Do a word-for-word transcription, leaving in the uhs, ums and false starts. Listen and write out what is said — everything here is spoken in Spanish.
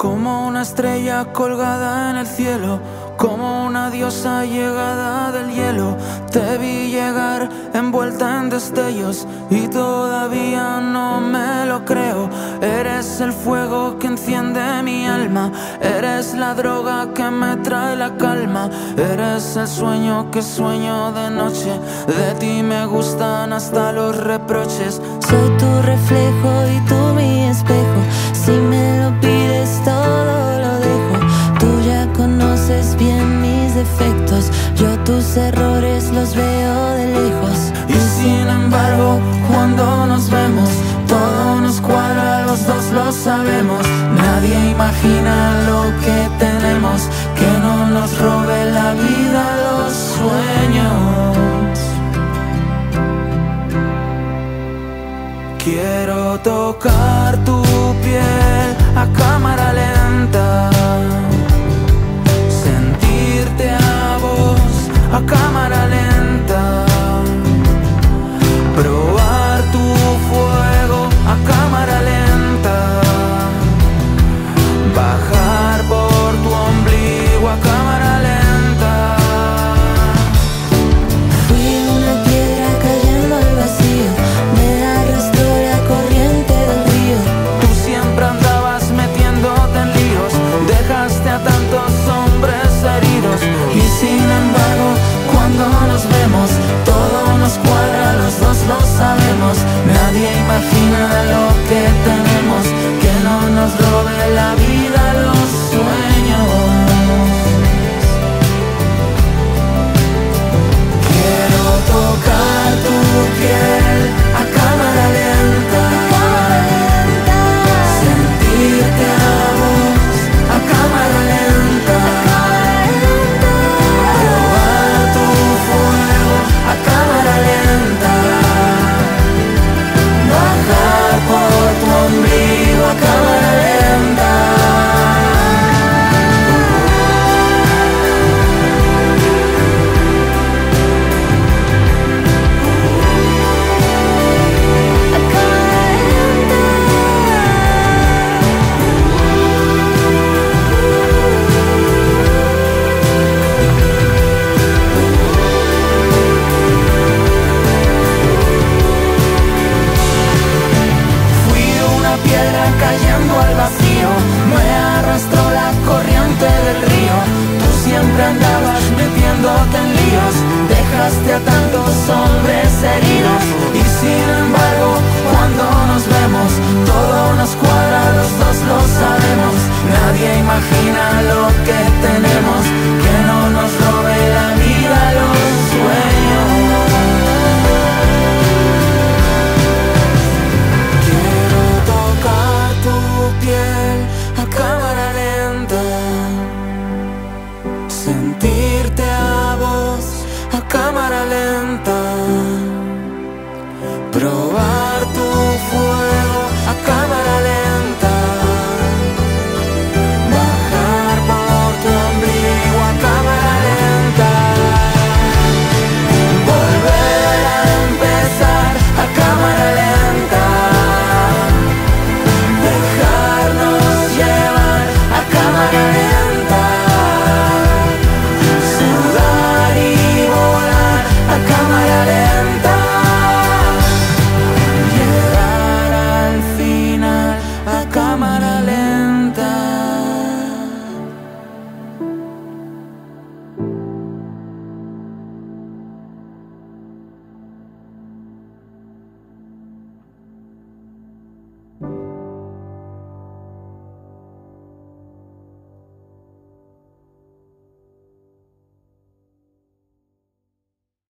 Como una estrella colgada en el cielo, como una diosa llegada del hielo. Te vi llegar envuelta en destellos y todavía no me lo creo. Eres el fuego que enciende mi alma, eres la droga que me trae la calma, eres el sueño que sueño de noche. De ti me gustan hasta los reproches. Soy tu reflejo y tú mi espejo. Si me lo pides todo lo dejo. Tú ya conoces bien mis defectos, yo tus errores los veo de lejos. Y sin embargo, cuando nos vemos, todo nos cuadra, los dos lo sabemos. Nadie imagina lo que tenemos, que no nos robe la vida los sueños. Quiero tocar tu piel a cámara lenta, sentirte a vos a cámara lenta, probar tu fuego a cámara lenta, bajar por tu ombligo a cámara lenta. Fui una piedra cayendo al vacío, me arrastró la corriente del río. Tú siempre andabas metiéndote en líos, dejaste a tantos hombres heridos. Y sin embargo, cuando nos vemos, todo nos cuadra, los dos lo sabemos. Nadie imagina lo que tenemos, que no nos robe la vida los sueños. Quiero tocar tu piel a cámara lenta, sentirte a vos a cámara lenta, probar tu fuego a cámara lenta, bajar por tu ombligo a cámara lenta. Cayendo al vacío, me arrastró la corriente del río. Tú siempre andabas metiéndote en líos, dejaste a tantos hombres heridos. Y sin embargo, cuando nos vemos, todo nos cuadra, los dos lo sabemos. Nadie imagina